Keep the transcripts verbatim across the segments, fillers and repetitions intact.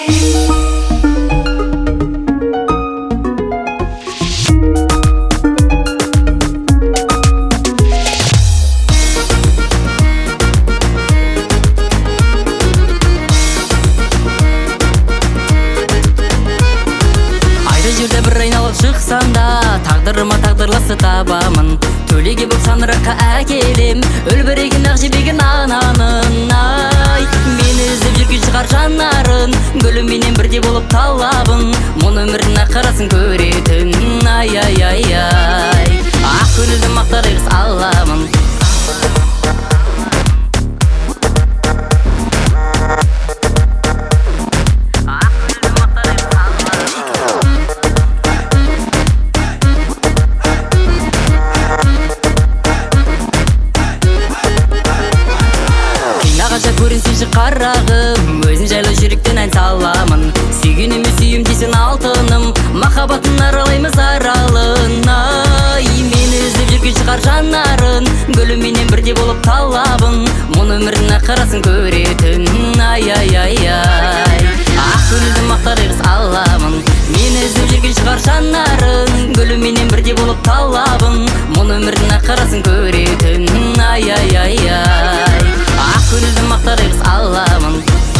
Жерде бір айналып шықсам да, тағдырыма тағдырласы табамын. Төлеге бұл саныраққа әкелем, өлбіреген ақ жебеген ананын. Ай, мені іздеп жүрген шығар жанарын, гүліменен бірде болып талабын. Мұн өміріне қарасын көретін. Ай, ай, ай, ай, ақ көңілді мақтар егіз аламын. Көрінсеші қарағым, өзін жайлы жүректен ән саламын. Сүйгеніме сүйім дейсін алтыным, махаббатын аралаймыз аралын. Ай, мені іздеп жүрген шығар жанарын, гүліменен бірде болып талабын. Мұн өміріне қарасын көретін. Ай, ай, ай, ай, ақ көңілді мақтар егіз аламын. Мені іздеп жүрген шығар жанарын, гүліменен бірде болып талабын. Мұн өміріне қарасын көретін. Ай, ай, ай, ай, ақ көңілді мақтар егіз аламын.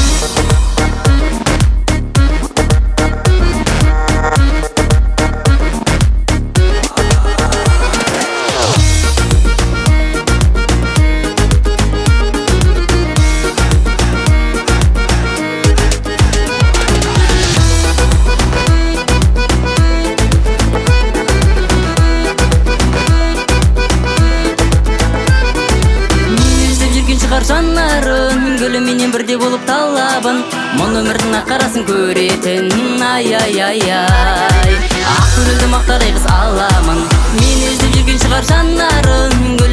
Жанарын, гүліменен бірде болып талабын. Мұн өміріне қарасын көретін. Ай, ай, ай, ай, ақ көңілді мақтар егіз аламын. Мені іздеп жүрген шығар жанарын,